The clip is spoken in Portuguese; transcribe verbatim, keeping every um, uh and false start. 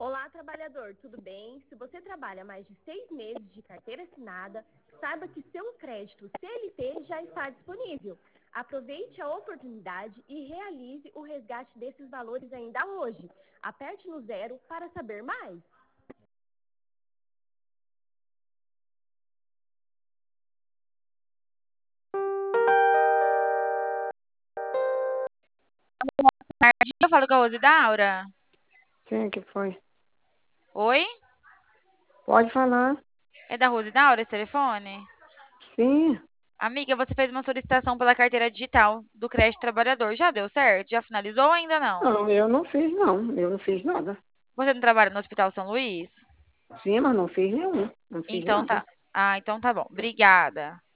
Olá, trabalhador, tudo bem? Se você trabalha mais de seis meses de carteira assinada, saiba que seu crédito C L T já está disponível. Aproveite a oportunidade e realize o resgate desses valores ainda hoje. Aperte no zero para saber mais. Eu falo com a Rose Daura. Quem é que foi? Oi? Pode falar. É da Rose Daura esse telefone? Sim. Amiga, você fez uma solicitação pela carteira digital do crédito trabalhador. Já deu certo? Já finalizou ou ainda não? Não, eu não fiz, não. Eu não fiz nada. Você não trabalha no Hospital São Luís? Sim, mas não fiz nenhum. Não fiz Então nada. tá. Ah, então tá bom. Obrigada.